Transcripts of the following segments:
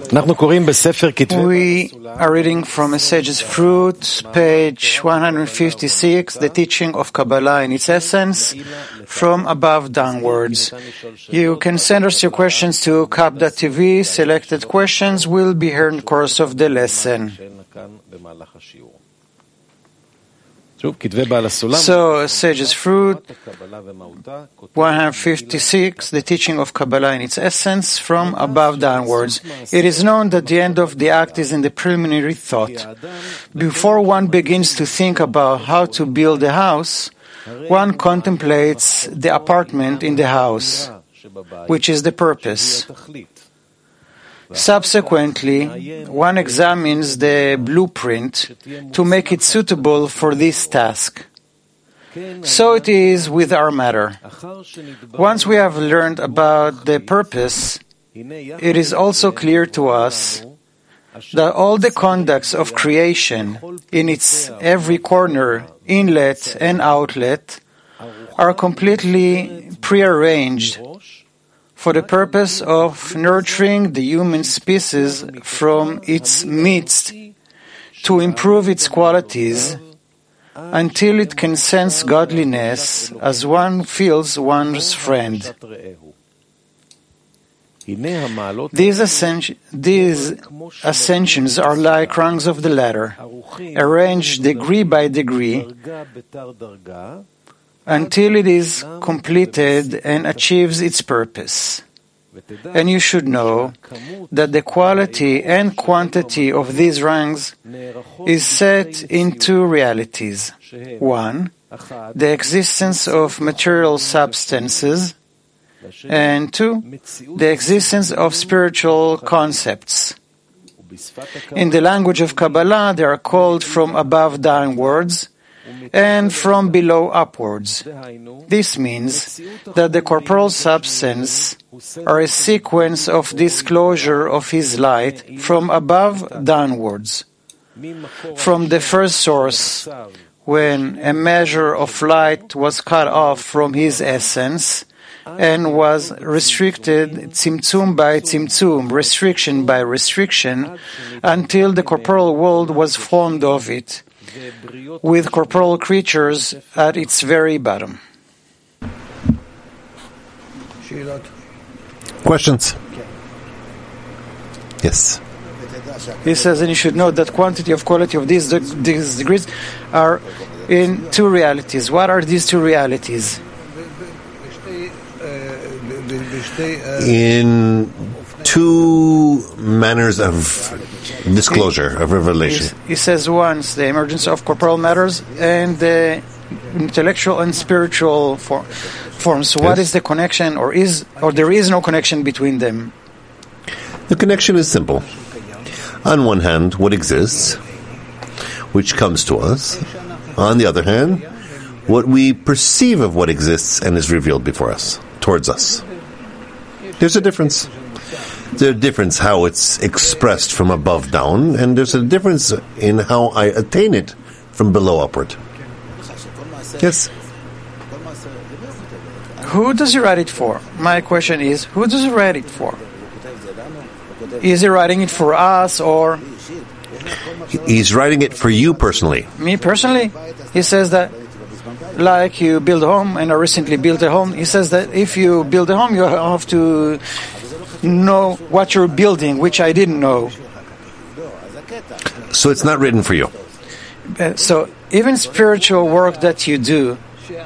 We are reading from A Sage's Fruit, page 156, the teaching of Kabbalah in its essence, from above downwards. You can send us your questions to kap.tv. Selected questions will be heard in the course of the lesson. So, Sage's Fruit, 156, the teaching of Kabbalah in its essence, from above downwards. It is known that the end of the act is in the preliminary thought. Before one begins to think about how to build a house, one contemplates the apartment in the house, which is the purpose. Subsequently, one examines the blueprint to make it suitable for this task. So it is with our matter. Once we have learned about the purpose, it is also clear to us that all the conducts of creation, in its every corner, inlet and outlet, are completely prearranged for the purpose of nurturing the human species from its midst to improve its qualities until it can sense godliness as one feels one's friend. These ascensions are like rungs of the ladder, arranged degree by degree, until it is completed and achieves its purpose. And you should know that the quality and quantity of these ranks is set in two realities. One, the existence of material substances, and two, the existence of spiritual concepts. In the language of Kabbalah, they are called from above downwards, and from below upwards. This means that the corporal substance are a sequence of disclosure of his light from above downwards. From the first source, when a measure of light was cut off from his essence and was restricted tzimtzum by tzimtzum, restriction by restriction, until the corporal world was formed of it, with corporal creatures at its very bottom. Questions? Yes. He says, and you should know that quantity of quality of these degrees are in two realities. What are these two realities? In two manners of disclosure, of revelation. He says once the emergence of corporal matters and the intellectual and spiritual forms. So what is the connection, or there is no connection between them? The connection is simple. On one hand, what exists, which comes to us. On the other hand, what we perceive of what exists and is revealed before us, towards us. There's a difference. There's a difference how it's expressed from above down, and there's a difference in how I attain it from below upward. Yes? Who does he write it for? My question is, who does he write it for? Is he writing it for us, or? He's writing it for you personally. Me personally? He says that, like you build a home, and I recently built a home, he says that if you build a home, you have to know what you're building, which I didn't know. So it's not written for you. So even spiritual work that you do.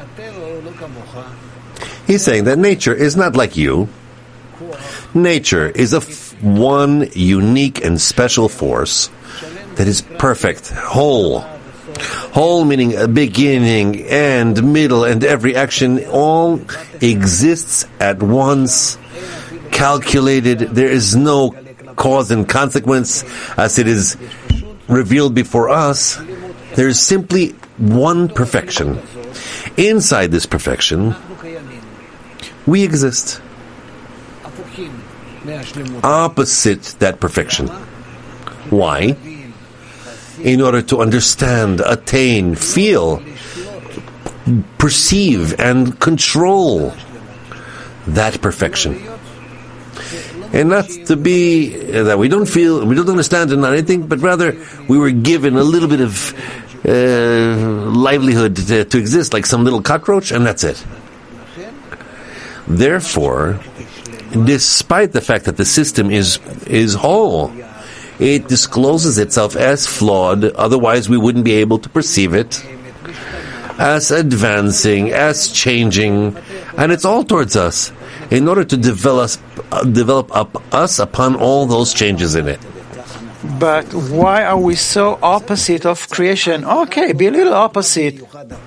He's saying that nature is not like you. Nature is one unique and special force that is perfect, whole. Whole meaning a beginning and middle and every action all exists at once, calculated. There is no cause and consequence as it is revealed before us. There is simply one perfection. Inside this perfection, we exist. Opposite that perfection. Why? In order to understand, attain, feel, perceive, and control that perfection. And not to be that we don't feel, we don't understand and not anything, but rather we were given a little bit of livelihood to exist, like some little cockroach, and that's it. Therefore, despite the fact that the system is whole, it discloses itself as flawed, otherwise we wouldn't be able to perceive it, as advancing, as changing, and it's all towards us, in order to develop up us upon all those changes in it. But why are we so opposite of creation? Okay, be a little opposite.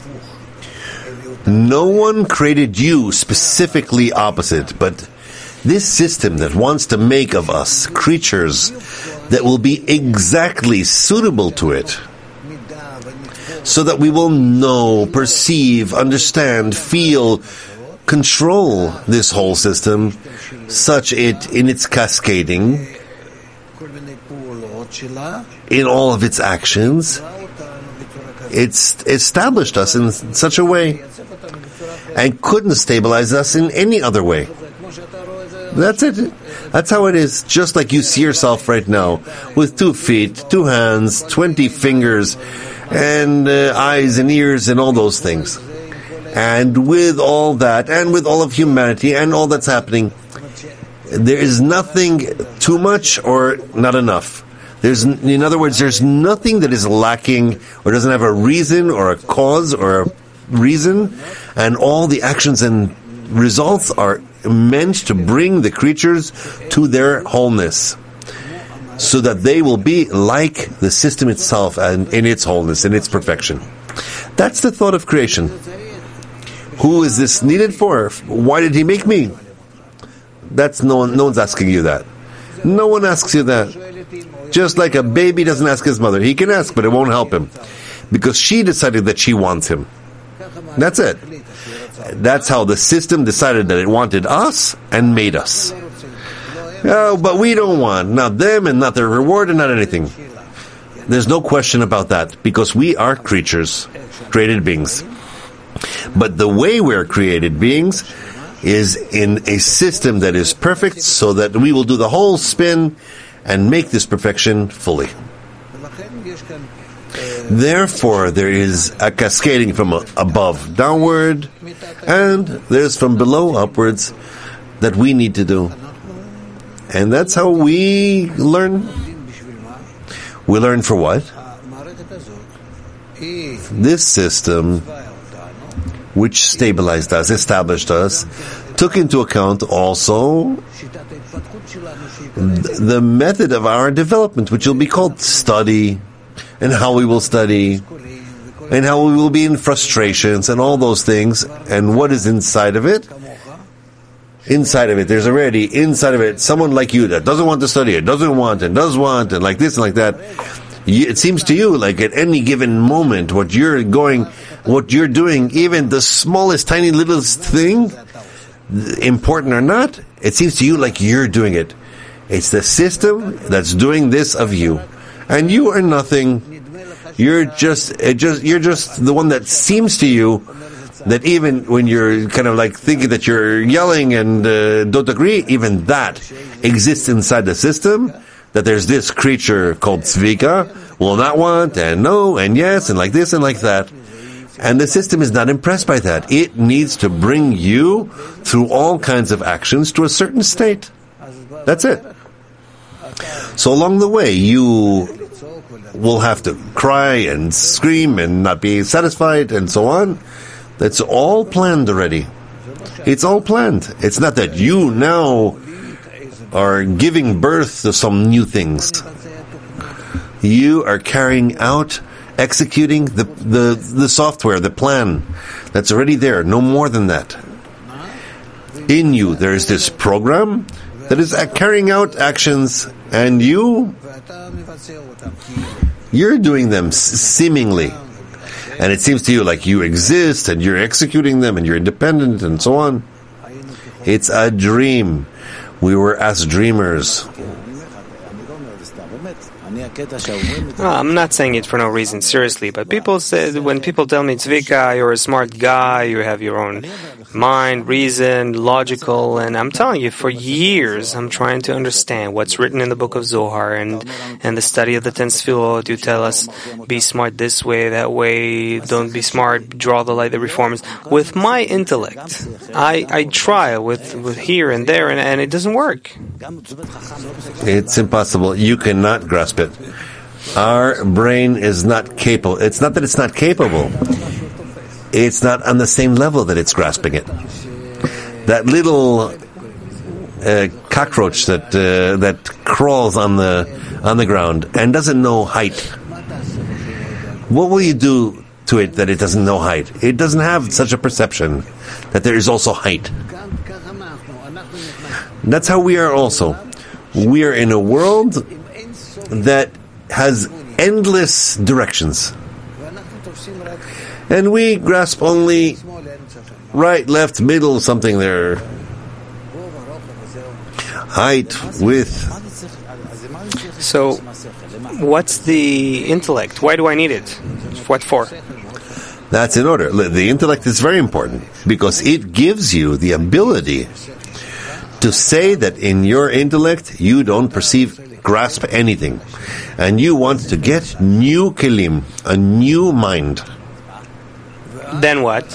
No one created you specifically opposite, but this system that wants to make of us creatures that will be exactly suitable to it, so that we will know, perceive, understand, feel, control this whole system, such it in its cascading, in all of its actions. It's established us in such a way and couldn't stabilize us in any other way. That's it. That's how it is. Just like you see yourself right now, with 2 feet, 2 hands, 20 fingers, and eyes and ears and all those things. And with all that, and with all of humanity, and all that's happening, there is nothing too much or not enough. In other words, there's nothing that is lacking or doesn't have a reason or a cause or a reason, and all the actions and results are meant to bring the creatures to their wholeness, so that they will be like the system itself and in its wholeness, in its perfection. That's the thought of creation. Who is this needed for? Why did he make me? That's no one's asking you that. No one asks you that. Just like a baby doesn't ask his mother. He can ask, but it won't help him, because she decided that she wants him. That's it. That's how the system decided that it wanted us and made us. Oh, but we don't want, not them and not their reward and not anything. There's no question about that, because we are creatures, created beings. But the way we're created beings is in a system that is perfect, so that we will do the whole spin and make this perfection fully. Therefore, there is a cascading from above downward, and there's from below upwards that we need to do. And that's how we learn. We learn for what? This system, which stabilized us, established us, took into account also the method of our development, which will be called study, and how we will study, and how we will be in frustrations, and all those things, and what is inside of it. Inside of it, there's already, inside of it, someone like you that doesn't want to study, it doesn't want, and does want, and like this and like that. It seems to you like at any given moment, what you're doing, even the smallest, tiny, littlest thing, important or not, it seems to you like you're doing it. It's the system that's doing this of you. And you are nothing. You're just the one that seems to you that even when you're kind of like thinking that you're yelling and don't agree, even that exists inside the system, that there's this creature called Tzvika, will not want, and no, and yes, and like this and like that. And the system is not impressed by that. It needs to bring you through all kinds of actions to a certain state. That's it. So along the way, you will have to cry and scream and not be satisfied and so on. That's all planned already. It's all planned. It's not that you now are giving birth to some new things. You are carrying out, executing the software, the plan that's already there, no more than that. In you, there is this program that is carrying out actions, and you're doing them seemingly. And it seems to you like you exist, and you're executing them, and you're independent, and so on. It's a dream. We were as dreamers. I'm not saying it for no reason, seriously, but people say, when people tell me, Tzvika, you're a smart guy, you have your own mind, reason, logical, and I'm telling you, for years, I'm trying to understand what's written in the book of Zohar and the study of the 10 Sfirot. You tell us, be smart this way, that way, don't be smart, draw the light that reforms. With my intellect, I try with here and there, and it doesn't work. It's impossible. You cannot grasp it. Our brain is not capable. It's not that it's not capable. It's not on the same level that it's grasping it. That little cockroach that crawls on the ground and doesn't know height. What will you do to it that it doesn't know height? It doesn't have such a perception that there is also height. That's how we are also. We are in a world that has endless directions. And we grasp only right, left, middle, something there. Height, width. So, what's the intellect? Why do I need it? What for? That's in order. The intellect is very important because it gives you the ability to say that in your intellect you don't grasp anything, and you want to get new kelim, a new mind. Then what?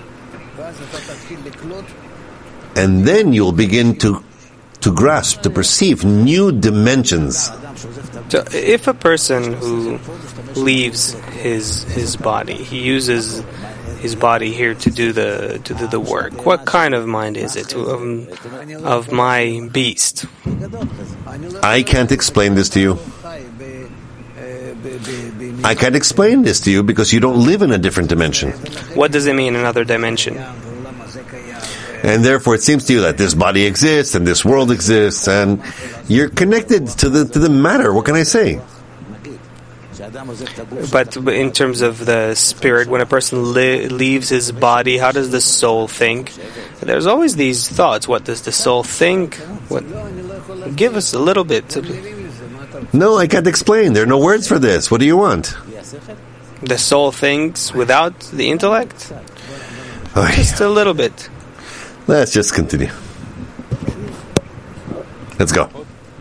And then you'll begin to grasp, to perceive new dimensions. So if a person who leaves his body, he uses his body here to do the work, what kind of mind is it of my beast? I can't explain this to you. I can't explain this to you because you don't live in a different dimension. What does it mean, another dimension? And therefore it seems to you that this body exists and this world exists and you're connected to the matter. What can I say? But in terms of the spirit, when a person leaves his body, how does the soul think? There's always these thoughts. What does the soul think? Give us a little bit. No, I can't explain. There are no words for this. What do you want? The soul thinks without the intellect? Oh, just a little bit. Let's just continue. Let's go.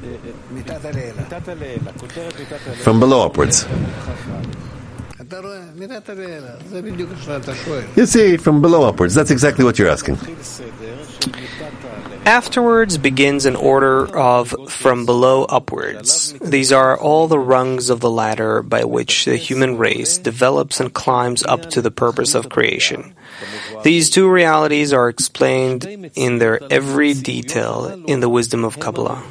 From below upwards. You see, from below upwards. That's exactly what you're asking. Afterwards begins an order of from below upwards. These are all the rungs of the ladder by which the human race develops and climbs up to the purpose of creation. These two realities are explained in their every detail in the wisdom of Kabbalah.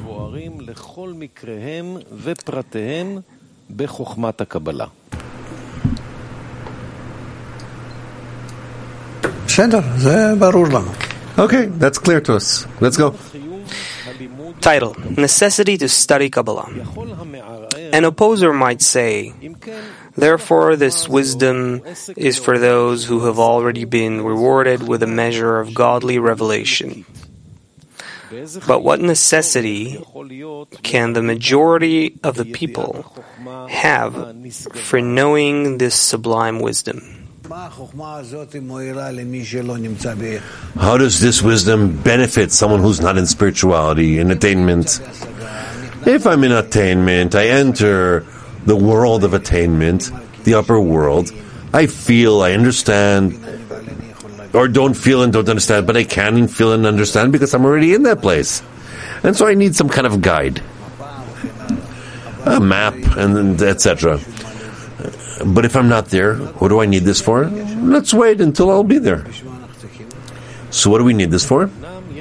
Okay, that's clear to us. Let's go. Title: Necessity to study Kabbalah. An opposer might say, therefore this wisdom is for those who have already been rewarded with a measure of godly revelation. But what necessity can the majority of the people have for knowing this sublime wisdom? How does this wisdom benefit someone who's not in spirituality, in attainment? If I'm in attainment, I enter the world of attainment, the upper world. I feel, I understand, or don't feel and don't understand, but I can feel and understand because I'm already in that place. And so I need some kind of guide, a map, and etc. But if I'm not there, what do I need this for? Let's wait until I'll be there. So what do we need this for?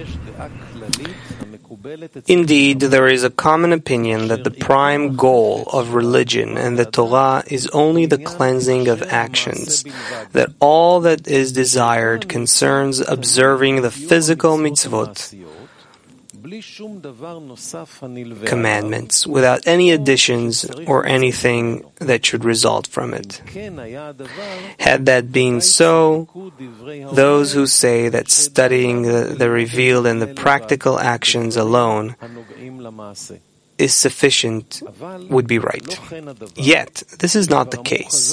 Indeed, there is a common opinion that the prime goal of religion and the Torah is only the cleansing of actions, that all that is desired concerns observing the physical mitzvot, commandments, without any additions or anything that should result from it. Had that been so, those who say that studying the revealed and the practical actions alone is sufficient would be right. Yet, this is not the case.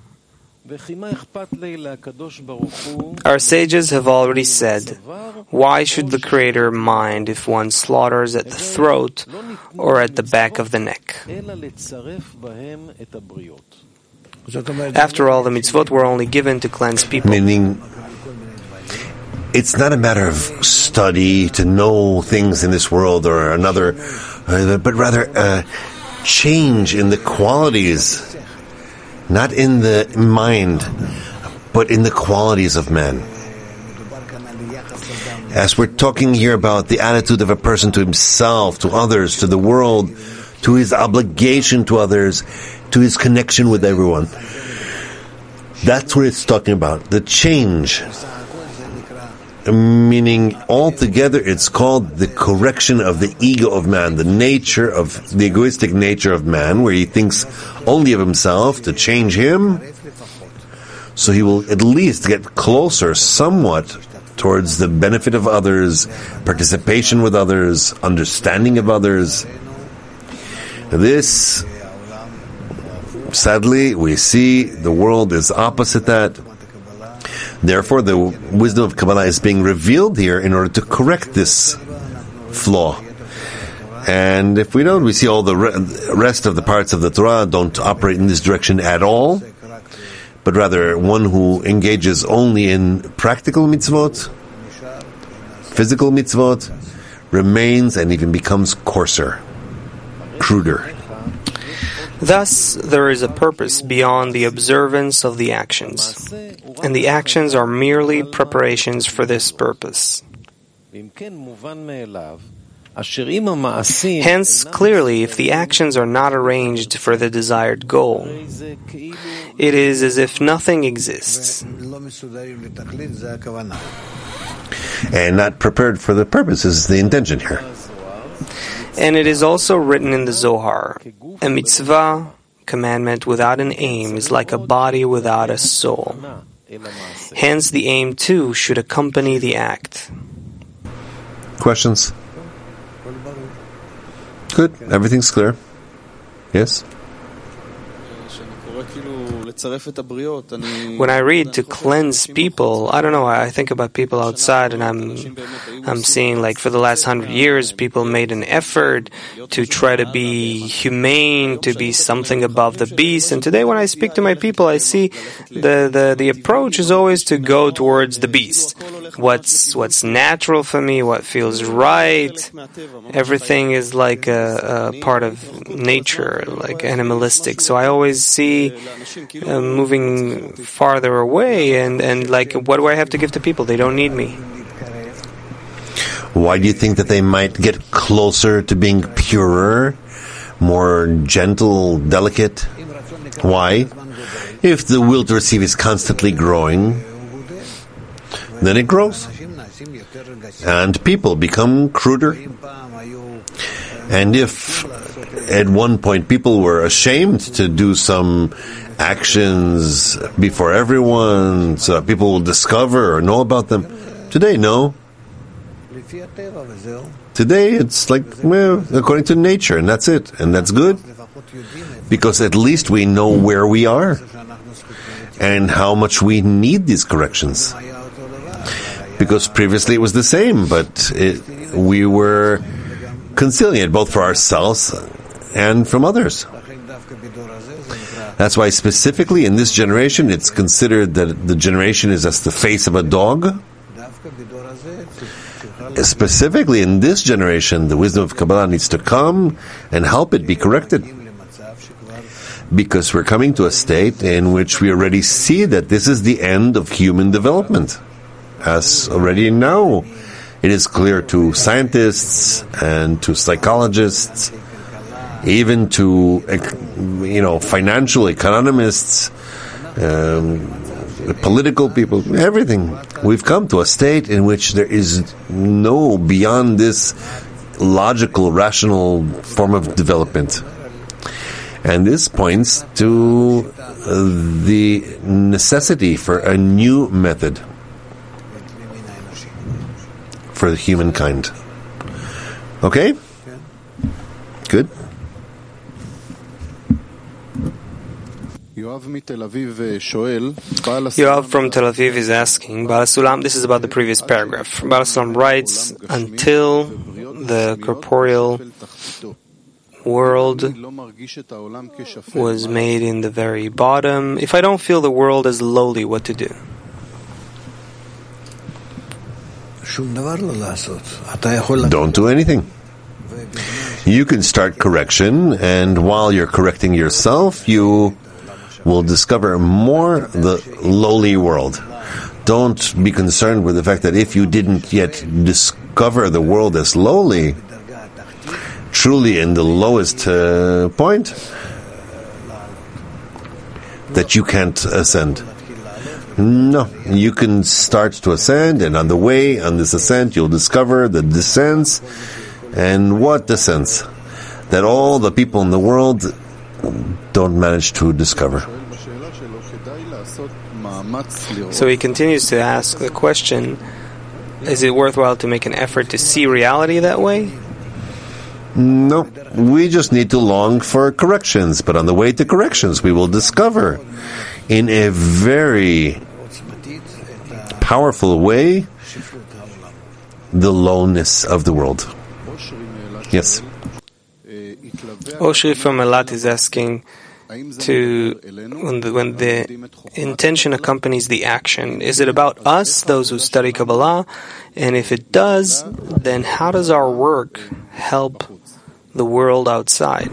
Our sages have already said, why should the Creator mind if one slaughters at the throat or at the back of the neck? After all, the mitzvot were only given to cleanse people. Meaning, it's not a matter of study to know things in this world or another, but rather a change in the qualities, not in the mind, but in the qualities of man. As we're talking here about the attitude of a person to himself, to others, to the world, to his obligation to others, to his connection with everyone. That's what it's talking about, the change. Meaning, altogether, it's called the correction of the ego of man, the egoistic nature of man, where he thinks only of himself, to change him, so he will at least get closer somewhat towards the benefit of others, participation with others, understanding of others. This, sadly, we see the world is opposite that. Therefore, the wisdom of Kabbalah is being revealed here in order to correct this flaw. And if we don't, we see all the rest of the parts of the Torah don't operate in this direction at all, but rather one who engages only in practical mitzvot, physical mitzvot, remains and even becomes coarser, cruder. Thus, there is a purpose beyond the observance of the actions, and the actions are merely preparations for this purpose. Hence, clearly, if the actions are not arranged for the desired goal, it is as if nothing exists. And not prepared for the purpose is the intention here. And it is also written in the Zohar, a mitzvah, commandment without an aim, is like a body without a soul. Hence, the aim too should accompany the act. Questions? Good. Everything's clear. Yes? When I read to cleanse people, I don't know, I think about people outside and I'm seeing like for the last 100 years people made an effort to try to be humane, to be something above the beast. And today when I speak to my people, I see the approach is always to go towards the beast. What's natural for me, what feels right, everything is like a part of nature, like animalistic. So I always see moving farther away and like, what do I have to give to people? They don't need me. Why do you think that they might get closer to being purer, more gentle, delicate? Why? If the will to receive is constantly growing, then it grows. And people become cruder. And if at one point people were ashamed to do some actions before everyone so that people will discover or know about them, today, no. Today it's like, well, according to nature, and that's it. And that's good. Because at least we know where we are and how much we need these corrections. Because previously it was the same, but we were concealing it both for ourselves and from others. That's why specifically in this generation it's considered that the generation is as the face of a dog. Specifically in this generation, the wisdom of Kabbalah needs to come and help it be corrected. Because we're coming to a state in which we already see that this is the end of human development. As already now, it is clear to scientists and to psychologists, even to financial economists, political people, everything. We've come to a state in which there is no beyond this logical, rational form of development. And this points to the necessity for a new method for humankind. Okay? Good. Yoav from Tel Aviv is asking, Baal Sulam, this is about the previous paragraph. Baal Sulam writes, until the corporeal world was made in the very bottom, if I don't feel the world as lowly, what to do? Don't do anything. You can start correction, and while you're correcting yourself, you will discover more the lowly world. Don't be concerned with the fact that if you didn't yet discover the world as lowly, truly in the lowest point, that you can't ascend. No, you can start to ascend, and on the way, on this ascent, you'll discover the descents. And what descents? That all the people in the world don't manage to discover. So he continues to ask the question, is it worthwhile to make an effort to see reality that way? No, we just need to long for corrections, but on the way to corrections we will discover in a very powerful way the lowness of the world. Yes. Oshri from Elat is asking when the intention accompanies the action, is it about us, those who study Kabbalah? And if it does, then how does our work help the world outside?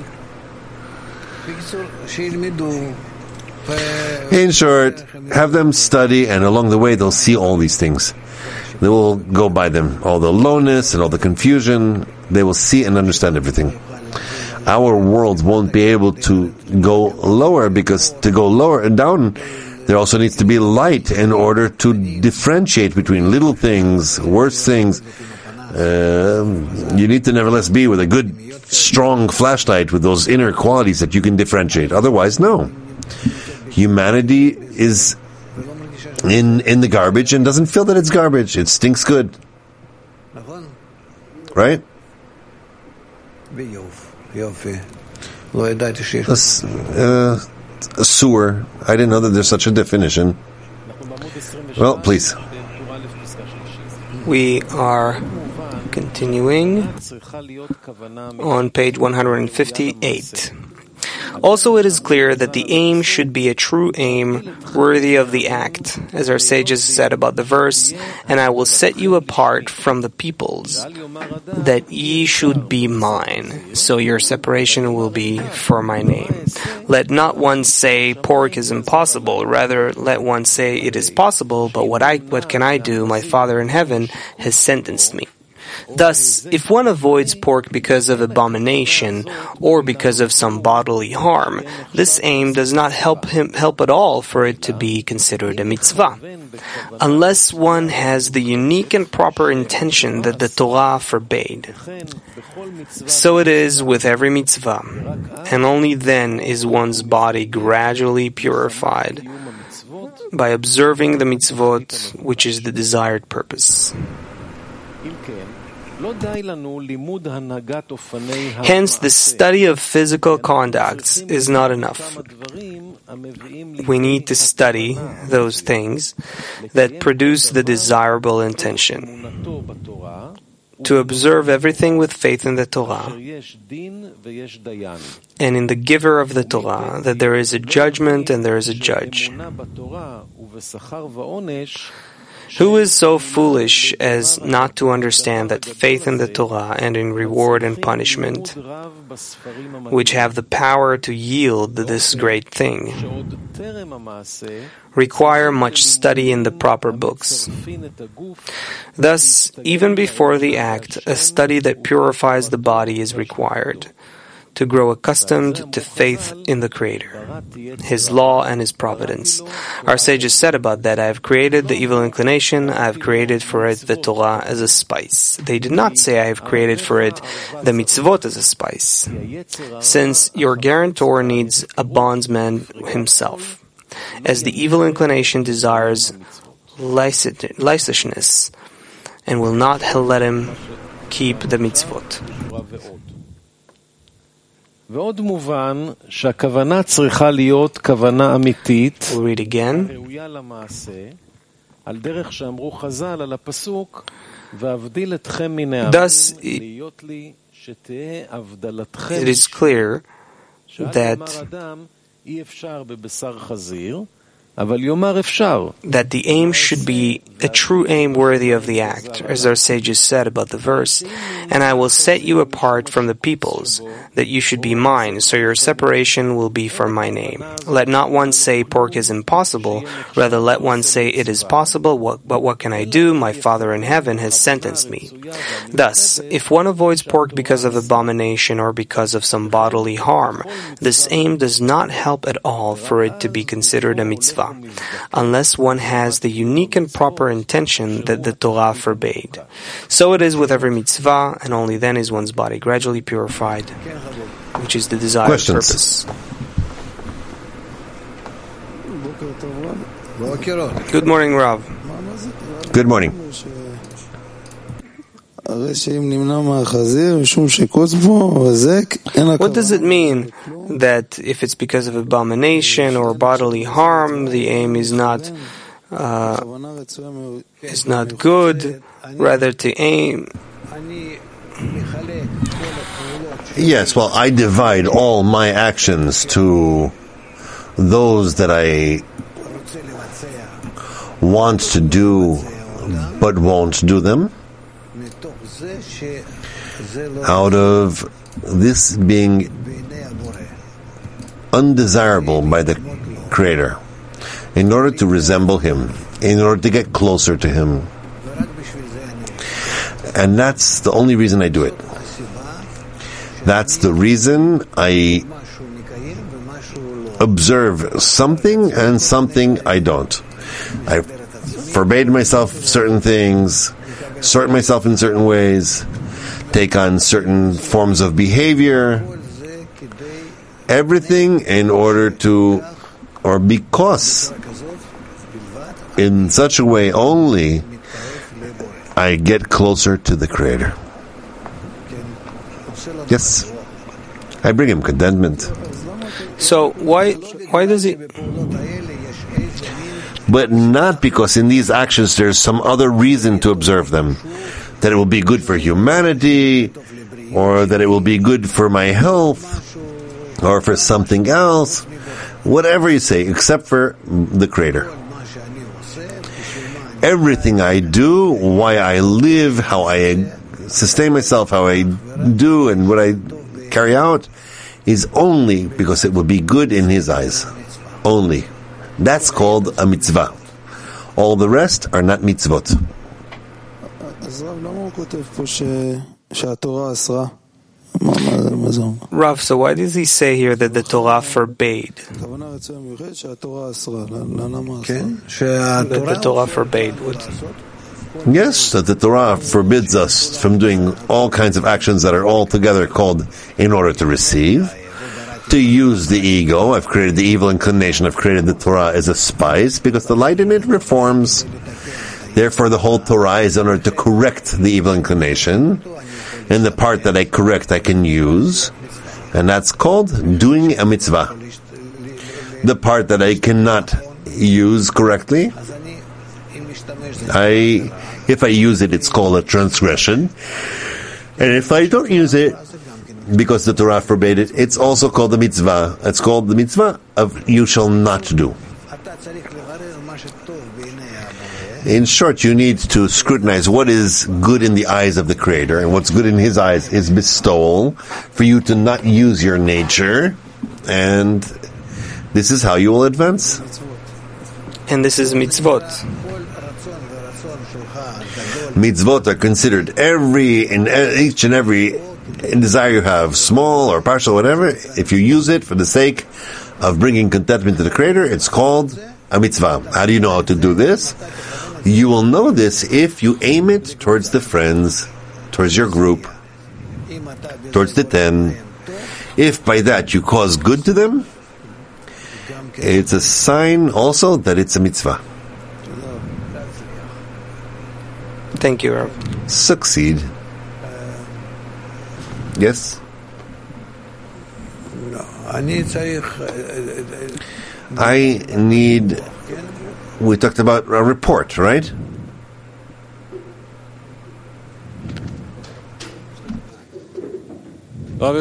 In short, have them study, and along the way they'll see all these things. They will go by them, all the lowness and all the confusion. They will see and understand everything. Our world won't be able to go lower, because to go lower and down, there also needs to be light in order to differentiate between little things, worse things. You need to nevertheless be with a good, strong flashlight with those inner qualities that you can differentiate. Otherwise, no. Humanity is in the garbage and doesn't feel that it's garbage. It stinks good. Right? A sewer. I didn't know that there's such a definition. Well, please. We are continuing on page 158. Also, it is clear that the aim should be a true aim, worthy of the act, as our sages said about the verse, and I will set you apart from the peoples, that ye should be mine, so your separation will be for my name. Let not one say, pork is impossible, rather let one say, it is possible, but what can I do? My Father in heaven has sentenced me. Thus, if one avoids pork because of abomination or because of some bodily harm, this aim does not help at all for it to be considered a mitzvah, unless one has the unique and proper intention that the Torah forbade. So it is with every mitzvah, and only then is one's body gradually purified by observing the mitzvot, which is the desired purpose. Hence, the study of physical conducts is not enough. We need to study those things that produce the desirable intention, to observe everything with faith in the Torah, and in the giver of the Torah, that there is a judgment and there is a judge. Who is so foolish as not to understand that faith in the Torah and in reward and punishment, which have the power to yield this great thing, require much study in the proper books? Thus, even before the act, a study that purifies the body is required, to grow accustomed to faith in the Creator, His law and His providence. Our sages said about that, I have created the evil inclination, I have created for it the Torah as a spice. They did not say, I have created for it the mitzvot as a spice, since your guarantor needs a bondsman himself, as the evil inclination desires licentiousness, and will not let him keep the mitzvot. ועוד מובן שהכוונה צריכה להיות כוונה אמיתית, We'll read again. ראויה למעשה, על דרך שאמרו חז"ל על הפסוק, ואבדיל אתכם מן העמים, להיות לי שתהא הבדלתכם. It is clear שאל that יאמר אדם, אי אפשר בבשר חזיר, אבל יאמר אפשר. that the aim should be a true aim worthy of the act, as our sages said about the verse, and I will set you apart from the peoples, that you should be mine, so your separation will be for my name. Let not one say pork is impossible, rather let one say it is possible, but what can I do? My Father in heaven has sentenced me. Thus, if one avoids pork because of abomination or because of some bodily harm, this aim does not help at all for it to be considered a mitzvah, unless one has the unique and proper intention that the Torah forbade. So it is with every mitzvah, and only then is one's body gradually purified, which is the desired Questions? purpose. Good morning, Rav. Good morning. What does it mean that if it's because of abomination or bodily harm, the aim is not good, rather to aim? Yes, well, I divide all my actions to those that I want to do but won't do them, out of this being undesirable by the Creator, in order to resemble Him, in order to get closer to Him. And that's the only reason I do it. That's the reason I observe something and something I don't. I forbade myself certain things, sort myself in certain ways, take on certain forms of behavior, everything in order to, or because, in such a way only, I get closer to the Creator. Yes, I bring Him contentment. So why does he? But not because in these actions there's some other reason to observe them. That it will be good for humanity, or that it will be good for my health, or for something else. Whatever you say, except for the Creator. Everything I do, why I live, how I sustain myself, how I do, and what I carry out, is only because it will be good in His eyes. Only. That's called a mitzvah. All the rest are not mitzvot. Rav, so why does he say here that the Torah forbade? That the Torah forbade. Yes, that the Torah forbids us from doing all kinds of actions that are altogether called in order to receive. To use the ego, I've created the evil inclination, I've created the Torah as a spice, because the light in it reforms. Therefore, the whole Torah is in order to correct the evil inclination, and the part that I correct I can use, and that's called doing a mitzvah. The part that I cannot use correctly, if I use it, it's called a transgression, and if I don't use it, because the Torah forbade it, it's also called the mitzvah. It's called the mitzvah of you shall not do. In short, you need to scrutinize what is good in the eyes of the Creator, and what's good in His eyes is bestowal, for you to not use your nature, and this is how you will advance. And this is mitzvot. Mitzvot are considered each and every desire you have, small or partial, whatever, if you use it for the sake of bringing contentment to the Creator, it's called a mitzvah. How do you know how to do this? You will know this if you aim it towards the friends, towards your group, towards the 10. If by that you cause good to them, it's a sign also that it's a mitzvah. Thank you, Rav. Succeed. Yes? we talked about a report, right? Rav,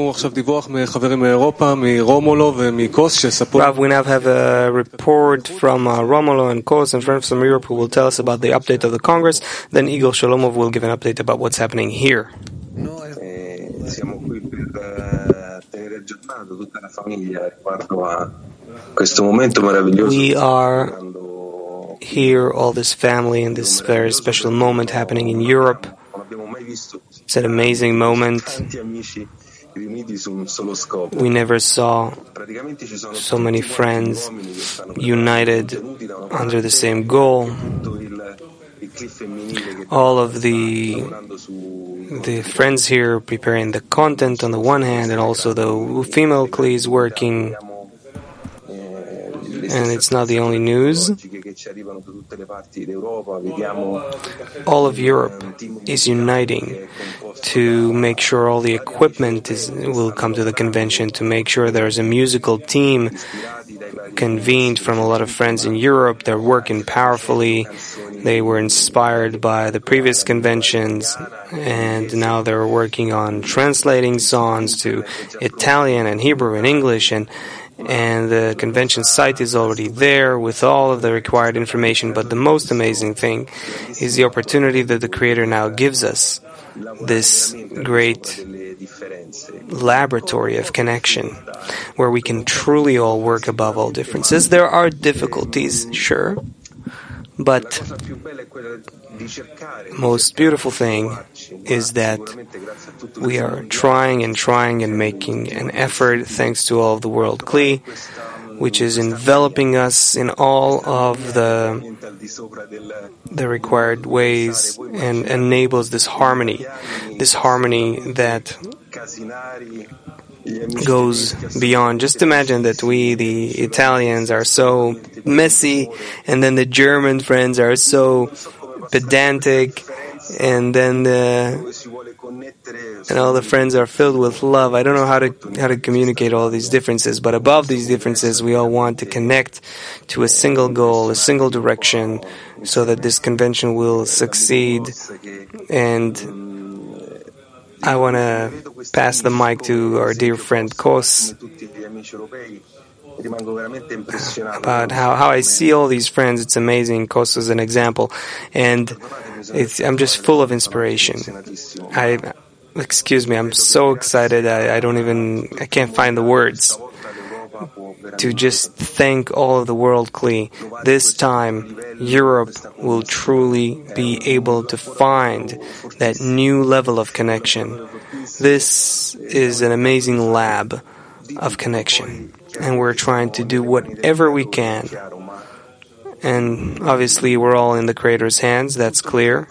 we now have a report from Romulo and Kos and friends from Europe who will tell us about the update of the Congress. Then Igor Shalomov will give an update about what's happening here. We are here, all this family, in this very special moment happening in Europe. It's an amazing moment. We never saw so many friends united under the same goal. All of the friends here preparing the content on the one hand, and also the female Kli working. And it's not the only news. All of Europe is uniting to make sure all the equipment will come to the convention, to make sure there's a musical team convened from a lot of friends in Europe. They're working powerfully. They were inspired by the previous conventions, and now they're working on translating songs to Italian and Hebrew and English, and the convention site is already there with all of the required information. But the most amazing thing is the opportunity that the Creator now gives us, this great laboratory of connection, where we can truly all work above all differences. There are difficulties, sure, but most beautiful thing is that we are trying and making an effort, thanks to all of the World Kli, which is enveloping us in all of the required ways and enables this harmony that goes beyond. Just imagine that we, the Italians, are so messy, and then the German friends are so pedantic, and then all the friends are filled with love. I don't know how to communicate all these differences, but above these differences, we all want to connect to a single goal, a single direction, so that this convention will succeed. And I want to pass the mic to our dear friend Kos about how I see all these friends. It's amazing. Kos is an example, and I'm just full of inspiration. Excuse me, I'm so excited. I can't find the words to just thank all of the World Kli. This time, Europe will truly be able to find that new level of connection. This is an amazing lab of connection, and we're trying to do whatever we can. And obviously we're all in the Creator's hands, that's clear.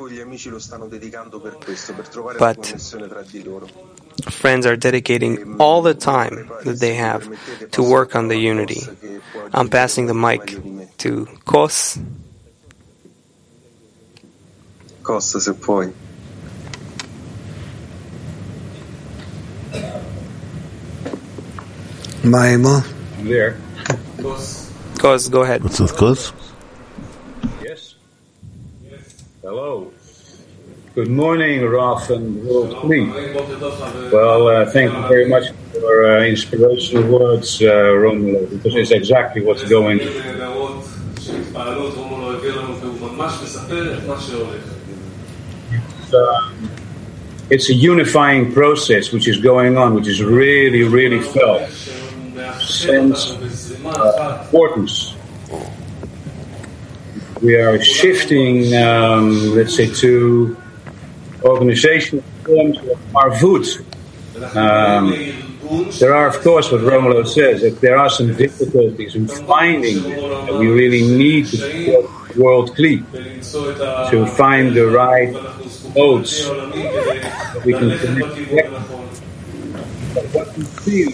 But friends are dedicating all the time that they have to work on the unity. I'm passing the mic to Kos. Kos, se puoi. Maimo. I'm there. Kos, go ahead. What's with Kos? Yes. Hello. Good morning, Rav and World Kli. Well, thank you very much for your inspirational words, Romulo, because it's exactly what's going on. It's a unifying process which is going on, which is really, really felt. Sense importance. We are shifting, let's say, to organizational forms of Arvut. There are, of course, what Romulo says, that there are some difficulties in finding that we really need to support World Kli to find the right modes that we can connect. But what we feel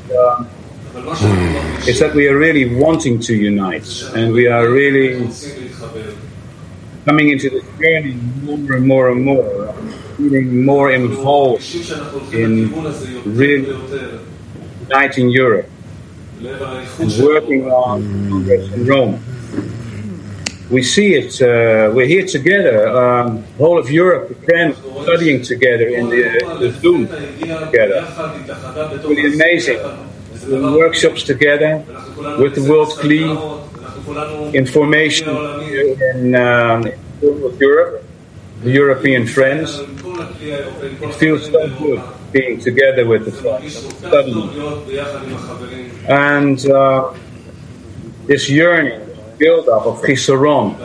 is that we are really wanting to unite, and we are really coming into this journey more and more and more, feeling more involved in really uniting Europe. and working on Congress in Rome. We see it, we're here together, whole of Europe, friends studying together in the Zoom together. It's really amazing. Doing workshops together with the World CLI, information in Europe, the European friends. It feels so good being together with the friends, studying. And this yearning, build-up of Chisaron,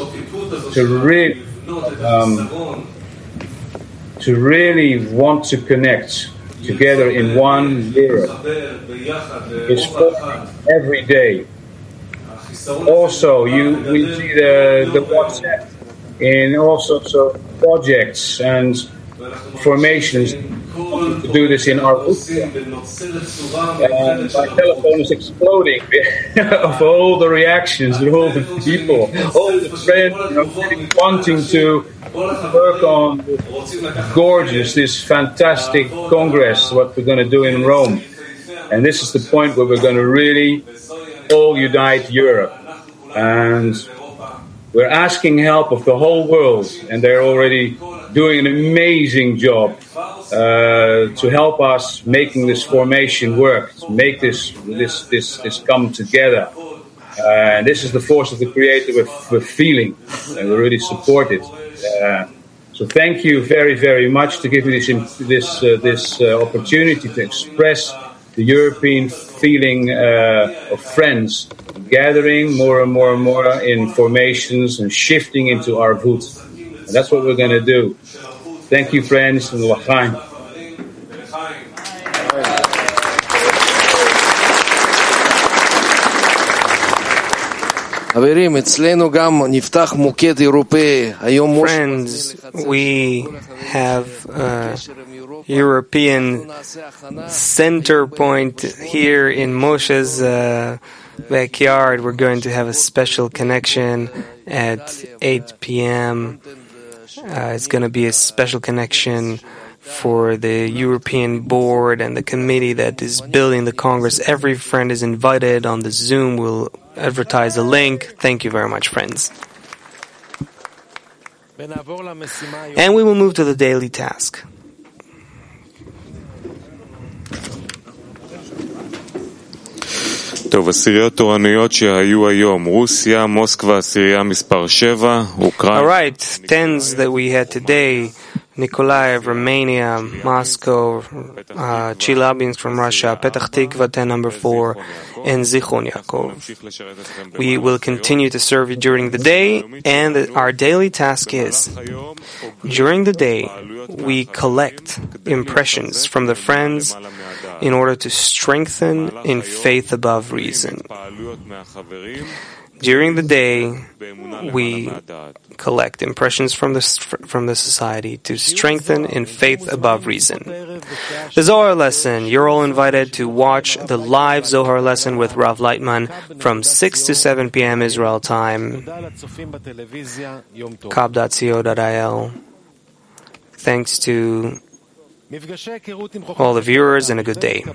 to really want to connect together in one Europe is forming every day. Also, we see the WhatsApp in all sorts of projects and formations to do this in our group. And my telephone is exploding of all the reactions, all the people, all the friends, wanting to work on this gorgeous, this fantastic Congress, what we're going to do in Rome. And this is the point where we're going to really all unite Europe. And we're asking help of the whole world, and they're already doing an amazing job to help us making this formation work, to make this come together. And this is the force of the Creator we're feeling, and we really support it. So thank you very, very much to give me this opportunity to express the European feeling of friends gathering more and more and more in formations and shifting into our Arvut. And that's what we're going to do. Thank you, friends, and l'chaim. Friends, we have a European center point here in Moshe's backyard. We're going to have a special connection at 8 p.m. It's going to be a special connection for the European board and the committee that is building the Congress. Every friend is invited on the Zoom. We'll advertise a link. Thank you very much, friends. And we will move to the daily task. טוב, עשיריות תורנויות שהיו היום, רוסיה, מוסקבה, עשירייה מספר 7, אוקראינה. All right, tens that we had today, Nikolaev, Romania, Moscow, Chelyabinsk from Russia, Petach Tikva, 10 number 4, and Zichron Yaakov. We will continue to serve you during the day, and our daily task is, during the day, we collect impressions from the friends in order to strengthen in faith above reason. During the day, we collect impressions from the society to strengthen in faith above reason. The Zohar lesson, you're all invited to watch the live Zohar lesson with Rav Leitman from 6 to 7 p.m. Israel time, kab.co.il. Thanks to all the viewers, and a good day.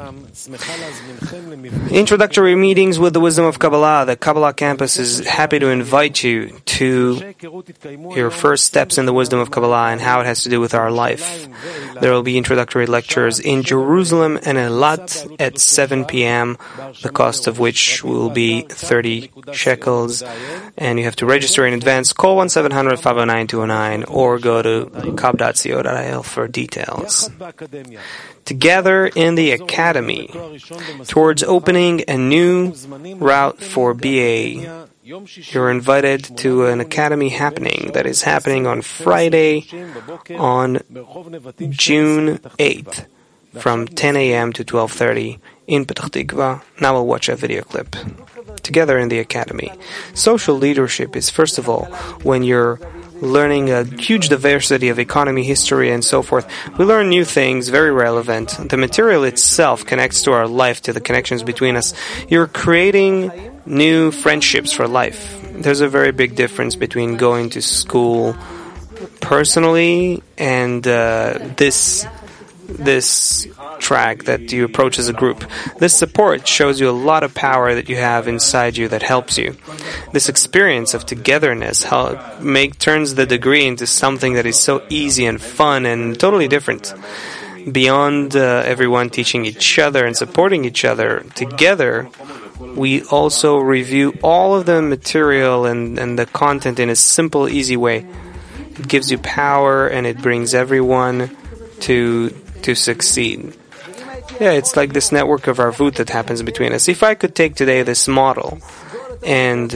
Introductory meetings with the Wisdom of Kabbalah. The Kabbalah campus is happy to invite you to your first steps in the Wisdom of Kabbalah and how it has to do with our life. There will be introductory lectures in Jerusalem and Eilat at 7 p.m., the cost of which will be 30 shekels, and you have to register in advance. Call 1-700-509-209 or go to kab.co.il for details. Together in the Academy, towards opening a new route for BA, you're invited to an Academy happening that is happening on Friday, on June 8th, from 10 a.m. to 12:30 in Petach Tikva. Now we'll watch a video clip. Together in the Academy. Social leadership is, first of all, when you're learning a huge diversity of economy, history, and so forth. We learn new things, very relevant. The material itself connects to our life, to the connections between us. You're creating new friendships for life. There's a very big difference between going to school personally and this this track that you approach as a group. This support shows you a lot of power that you have inside you that helps you. This experience of togetherness turns the degree into something that is so easy and fun and totally different. Beyond everyone teaching each other and supporting each other together, we also review all of the material and the content in a simple, easy way. It gives you power and it brings everyone to succeed. Yeah, it's like this network of arvut that happens between us. If I could take today this model and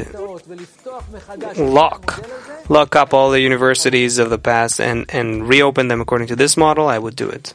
lock up all the universities of the past and reopen them according to this model, I would do it.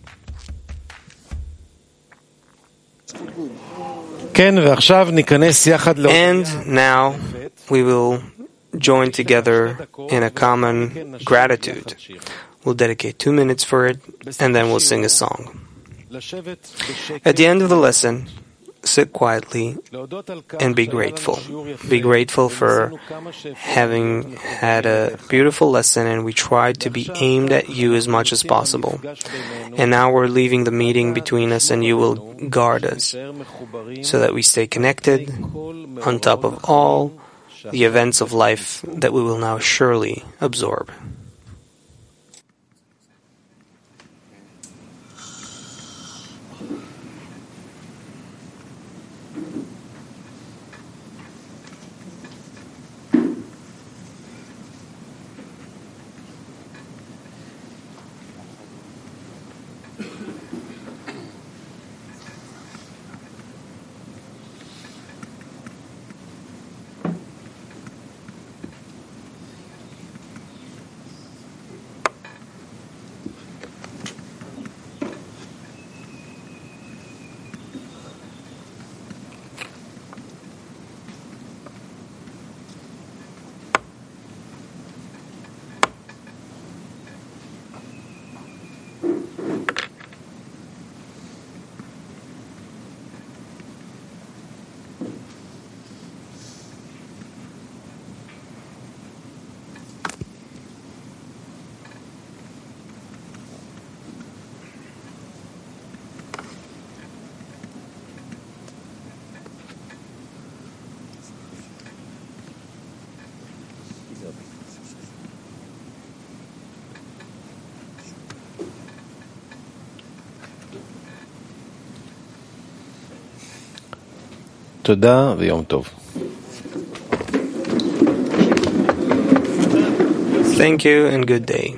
And now we will join together in a common gratitude. We'll dedicate 2 minutes for it, and then we'll sing a song. At the end of the lesson, sit quietly and be grateful. Be grateful for having had a beautiful lesson, and we tried to be aimed at you as much as possible. And now we're leaving the meeting between us, and you will guard us so that we stay connected on top of all the events of life that we will now surely absorb. תודה ויום טוב. Thank you and good day.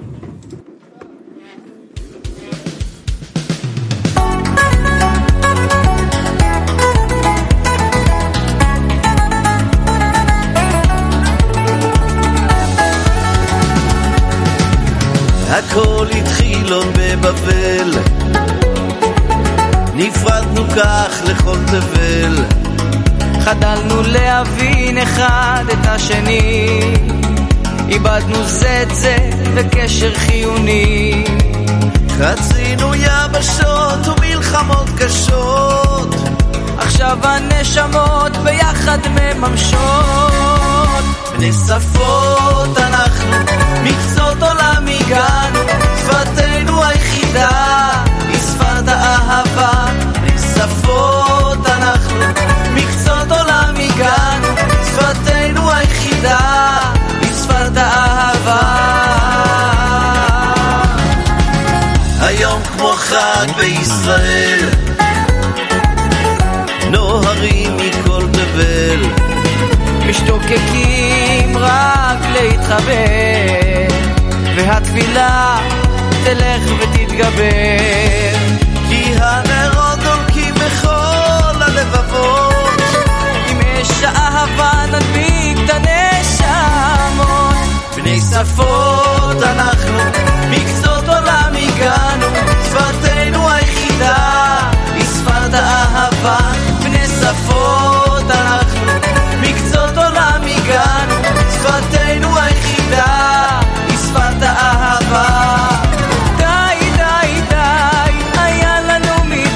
הכל התחיל עוד בבבל, נפרדנו כך לכל תבל, חדלנו להבין אחד את השני, איבדנו זה את זה וקשר חיוני, חצינו יבשות ומלחמות קשות, עכשיו הנשמות ביחד מממשות, בני שפות אנחנו, מקצות עולם הגענו, שפתנו היחידה היא שפת האהבה, בני שפות אנחנו, מקצות עולם הגענו, שפתנו היחידה היא שפת האהבה. היום כמו חג בישראל, נוהרים מכל תבל, משתוקקים רק להתחבר, והתפילה תלך ותתגבר, כי הנרות דולקים בכל הלבבות, אם יש אהבה נדביק את הנשמות, בני שפות אנחנו, מקצות עולם הגענו, שפתנו היחידה היא שפת האהבה, בני שפות אנחנו, מקצות עולם הגענו, שפתנו היחידה היא שפת האהבה. די די די היה לנו מדי,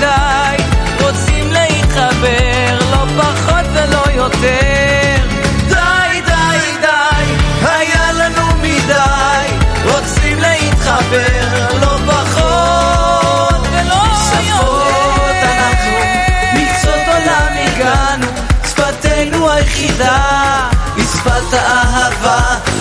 יחידה, הספלת אהבה